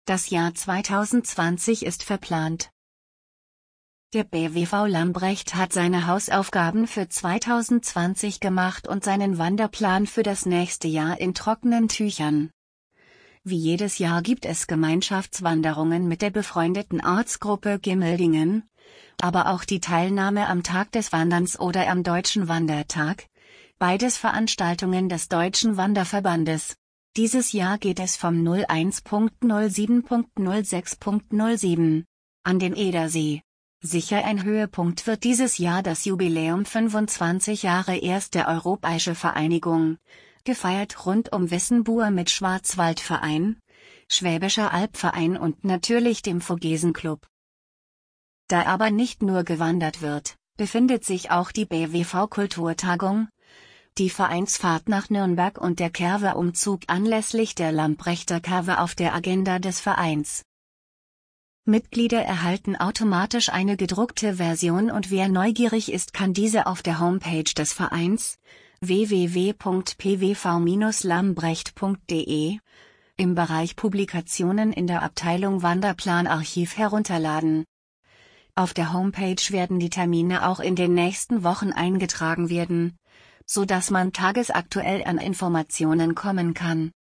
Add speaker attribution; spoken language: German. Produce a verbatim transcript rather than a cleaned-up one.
Speaker 1: Das Jahr zweitausendzwanzig ist verplant. Der B W V Lambrecht hat seine Hausaufgaben für zweitausendzwanzig gemacht und seinen Wanderplan für das nächste Jahr in trockenen Tüchern. Wie jedes Jahr gibt es Gemeinschaftswanderungen mit der befreundeten Ortsgruppe Gimmeldingen, aber auch die Teilnahme am Tag des Wanderns oder am Deutschen Wandertag, beides Veranstaltungen des Deutschen Wanderverbandes. Dieses Jahr geht es vom null eins null sieben null sechs null sieben an den Edersee. Sicher ein Höhepunkt wird dieses Jahr das Jubiläum fünfundzwanzig Jahre erste Europäische Vereinigung, gefeiert rund um Wissenbuhr mit Schwarzwaldverein, Schwäbischer Albverein und natürlich dem Vogesenclub. Da aber nicht nur gewandert wird, befindet sich auch die B W V-Kulturtagung, die Vereinsfahrt nach Nürnberg und der Kerwe-Umzug anlässlich der Lambrechter Kerwe auf der Agenda des Vereins. Mitglieder erhalten automatisch eine gedruckte Version und wer neugierig ist, kann diese auf der Homepage des Vereins w w w punkt p w v Bindestrich lambrecht punkt d e im Bereich Publikationen in der Abteilung Wanderplanarchiv herunterladen. Auf der Homepage werden die Termine auch in den nächsten Wochen eingetragen werden, so dass man tagesaktuell an Informationen kommen kann.